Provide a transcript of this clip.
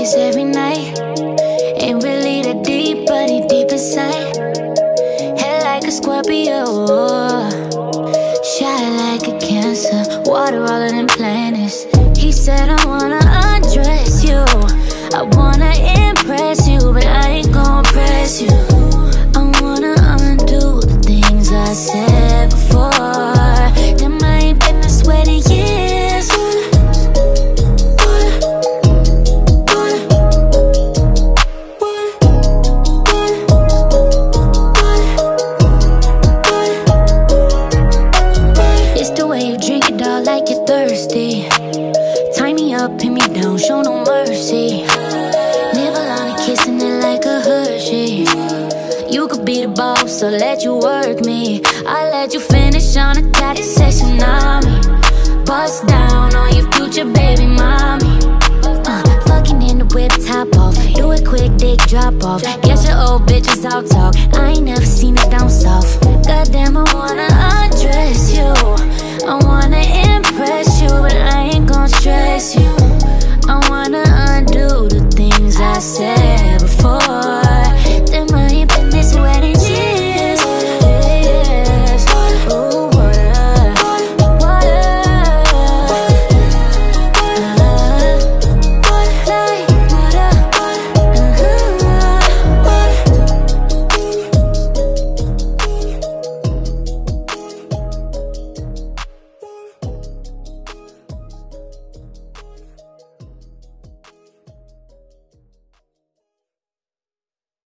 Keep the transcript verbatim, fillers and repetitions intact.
kiss every night. Ain't really that deep, but he deep inside. Head like a Scorpio, shy like a Cancer, water all than planets. He said I wanna undress you, I wanna impress you, but I ain't gon' press you. I wanna undo the things I said before. Damn, I ain't been this way in years. It's the way you drink it all like you're thirsty. Tie me up, pin me down, show no mercy. Nibble on it, kissing it like a Hershey. You could be the boss, so let you work me. I let you finish on a tattoo session on me. Bust down on your future baby mommy. uh, Fucking in the whip, top off. Do it quick, dick drop off. Guess your old bitches all talk. I ain't never